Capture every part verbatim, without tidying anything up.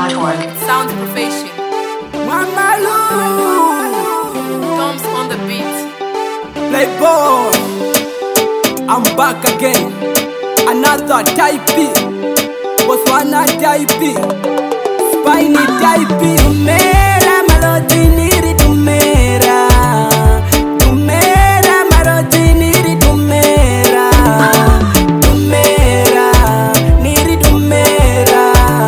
dot org. Sound Profession. Mamalu Toms on the beat. Playboy, I'm back again. Another type Botswana type Spiny type Tumera maloti niri tumera Tumera maloti niri tumera Tumera niri tumera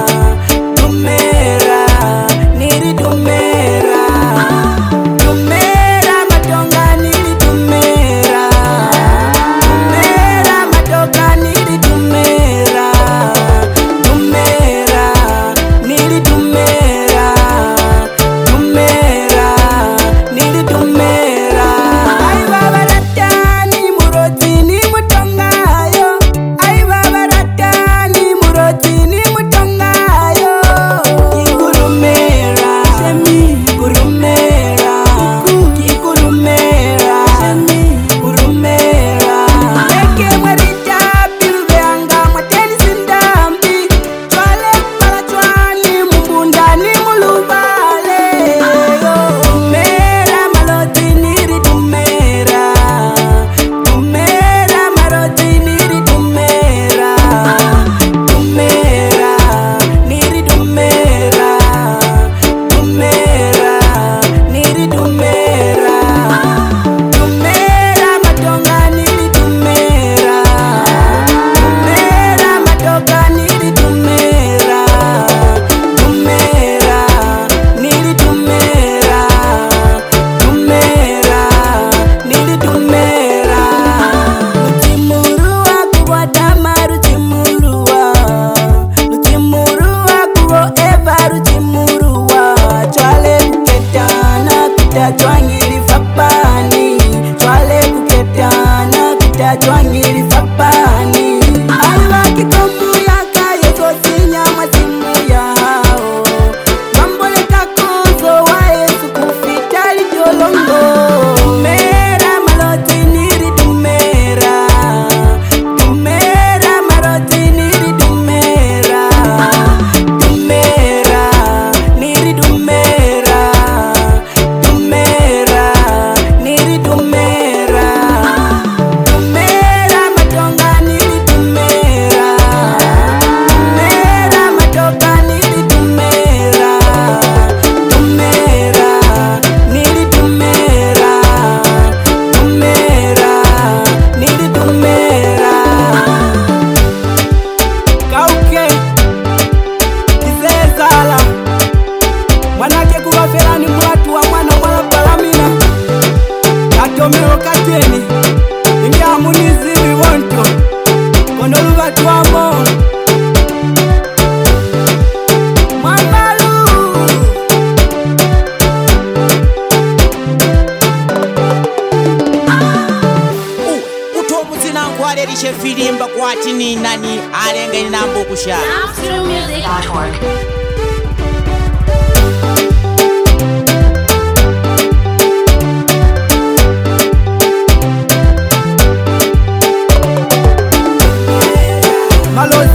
Tumera niri tumera Tumera matonga niri tumera Tumera matoka niri tumera Tumera niri tumera Tumera niri tumera Ai baba ratani muroti ni mutongayo Ai baba ratani muroti ni mutongayo Kikurumera Shemi kurumera Kikurumera Shemi kurumera Eke marita pilveanga mateni sindambi Chwale pala chwani mumbundani mulubale Tumera maloti niri tumera Tumera maroti niri tumera Tumera niri tumera Tumera niri tumera Tumera matonga niri tumera Tumera matoka niri tumera Tumera niri tumera Tumera niri tumera Luchimurua kuwa tama luchimurua Luchimurua kuwa eva luchimurua Chwale kuketana kutachwangiri fapani Chwale kuketana kutachwangiri fapani Aiwa kikomu yaka yeso sinyama simu ya hao Mambole kakuzo wa yesu kufitali jolongo Tumera maloti niri tumera Tumera maloti niri tumera Tumera niri tumera Tumera niri tumera Tumera matonga niri tumera Tumera matoka niri tumera Tumera niri tumera Tumera niri tumera Kauke Kizezala Mwanake kuwaferani mwatu wa mwana mwana palamina Katomeo kateni Ingia munizivi wonto Konolu watu wamo Mamalu utomuzina nkwarerishe filimba kwati ni nani alengeni nambo kusha Sound music dot org. Malozi